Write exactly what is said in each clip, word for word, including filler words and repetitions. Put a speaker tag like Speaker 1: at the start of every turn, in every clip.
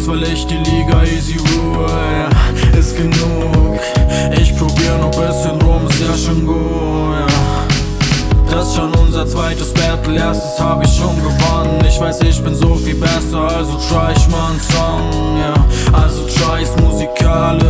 Speaker 1: Angst, weil ich die Liga easy rule, ja, ist genug. Ich probier noch bisschen rum, ist ja schon gut, ja. Das ist schon unser zweites Battle, erstes hab ich schon gewonnen. Ich weiß, ich bin so viel besser, also try ich mal einen Song, ja. Also try ich's musikalisch,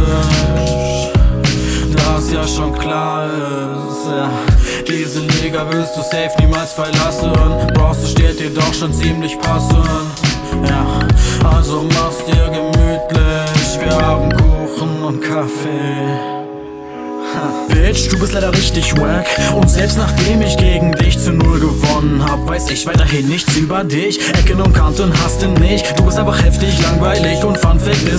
Speaker 1: das ja schon klar ist, ja. Diese Liga wirst du safe niemals verlassen, Bros, steht dir doch schon ziemlich passend, ja. Also mach's dir gemütlich, wir haben Kuchen und Kaffee.
Speaker 2: Bitch, du bist leider richtig wack. Und selbst nachdem ich gegen dich zu null gewonnen hab, weiß ich weiterhin nichts über dich. Ecken und Kanten hast du nicht. Du bist einfach heftig langweilig und Fun Fact